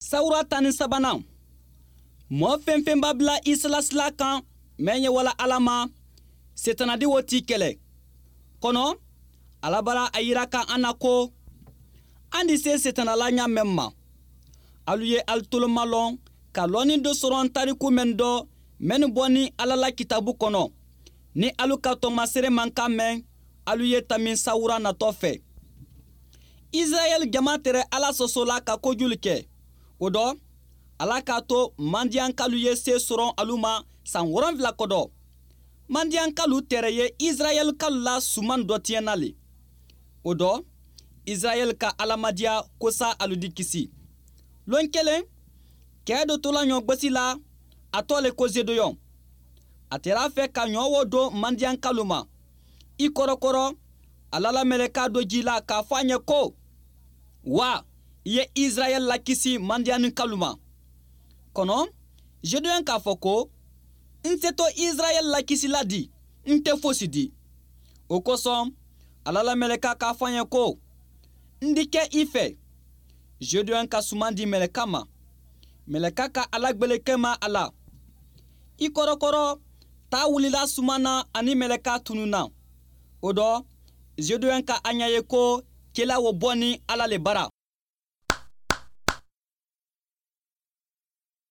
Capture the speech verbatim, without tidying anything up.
Sawura tani sabanan mɔgɔ fɛn fɛn b'a bila Isla sila kan mɛ ɲɛ wala Ala ma setanadi wo t'i kɛlɛ kɔnɔ Ala bara a yira ka an na ko an di se setanala ɲa mɛn ma alu ye alu toloma lɔn ka lɔnni do sɔrɔ tariku mɛn dɔ mɛnni bɔ ni Ala la kitabu kɔnɔ ni alu ka tɔgɔmasere man ka mɛn alu ye tami sawura natɔ fɛ Israel jama tɛrɛ Ala sɔsɔla ka kojuli kɛ o dɔ Ala k'a to mandiyankalu ye se sɔrɔ alu ma san wolonwula kɔdɔ mandiyankalu tɛrɛ ye Israel kalu la suman dɔ tiɲɛna le o dɔ Israel ka alamadiya kosa alu di kisi lon kelen kɛ dɔ tola ɲɔ gbasi la a tɔ le ko zedoyɔn a tɛra fɛ ka ɲɔ wo do mandiyankalu ma i kɔrɔkɔrɔ Ala la mɛlɛka do ji la k'a fɔ a ɲɛ ko wa i ye Israel la kisi mandiyankalu ma kɔnɔ zedoyɔn k'a fɔ ko n tɛ to Israel la kisi la di n tɛ fosi di o kosɔn Ala la mɛlɛka k'a fɔ a ɲɛ ko n di kɛ i fɛ zedoyɔn ka suman di mɛlɛka ma mɛlɛka ka Ala gbelekɛ ma a la i kɔrɔkɔrɔ taa wulila suman na ani mɛlɛka tununa o dɔ zedoyɔn ka a ɲɛ ye ko kela wo bɔ ni Ala le bara